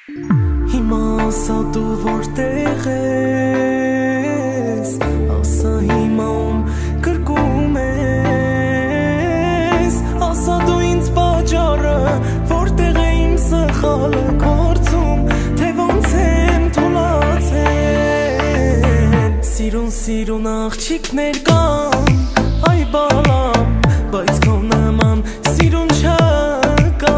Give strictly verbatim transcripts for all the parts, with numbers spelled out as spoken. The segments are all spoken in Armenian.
Հիմա ասա դու որտեղ ես, ասա հիմա ում կրկում ես, ասա դու ինձ պատճառը, որտեղ է իմ սխալը գործում, թե ոնց եմ թուլացել։ Սիրուն սիրուն աղջիկներ կան, այ բալամ, բայց քո նման սիրուն չկա։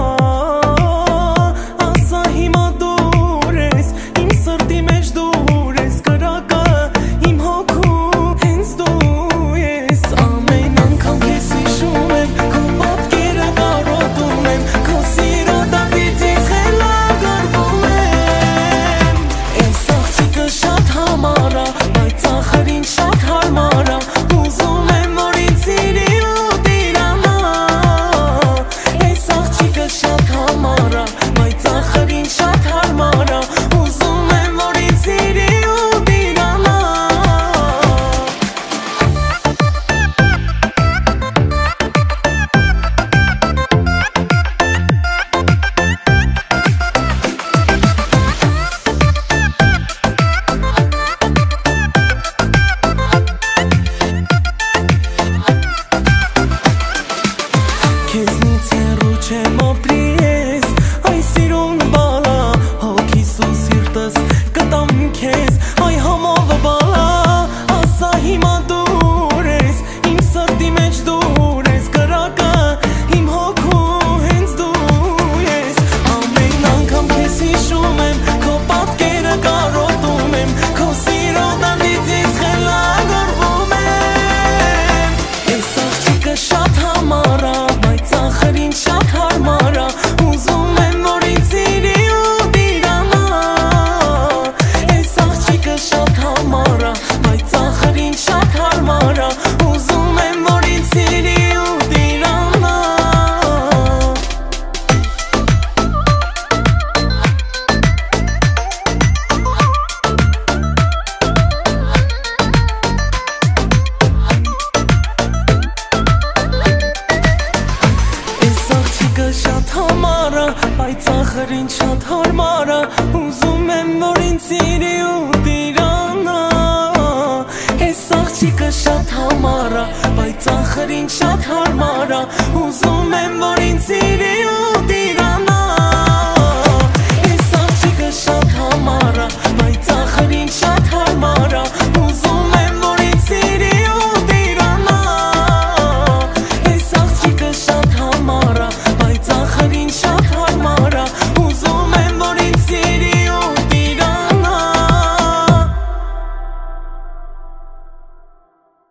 Ասա հիմա դուր ես, իմ սրտի մեջ դուր ես, կրակը իմ հոգու հենց դու ես։ Ամեն անգամ քեզ հիշում եմ, քո պատկերը կարոտում եմ, քո սիրո տակից խելագարվում եմ։ Էս աղջիկը շատ համար ա, բայց ախր ինձ շատ հարմար ա, ուզում եմ որ ինձ սիրի ու տիրանա։ Էս աղջիկը շատ համար ա, բայց ախր ինձ շատ հարմար ա, ուզում եմ որ ինձ սիրի ու տիրանա։ Քեզնից հեռու չեմ ապրի ես, այ սիրուն բալա, հոգիս ու սիրտս կտամ քեզ, այ համովը բալա։ Ասա հիմա դուր ես, իմ սրտի մեջ դուր ես, կրակը իմ հոգու հենց դու ես։ Ամեն անգամ քեզ հիշում եմ, քո պատկերը կարոտում եմ, քո սիրո տանիցից խելագարվում եմ։ Էս աղջիկը շատ համար ա, բայց ախր ինձ շատ հարմար ա, ուզում եմ որ ինձ սիրի ու տիրանա։ Էս աղջիկը շատ համար ա, բայց ախր ինձ շատ հարմար ա, ուզում եմ որ ինձ սիրի ու տիրանա։ Էս աղջիկը շատ համար ա, բայց ախր ինձ շատ հարմար ա, ուզում եմ որ ինձ սիրի ու տիրանա։ Էս աղջիկը շատ համար ա, բայց ախր ինձ շատ հարմար ա, ուզում եմ որ ինձ սիրի ու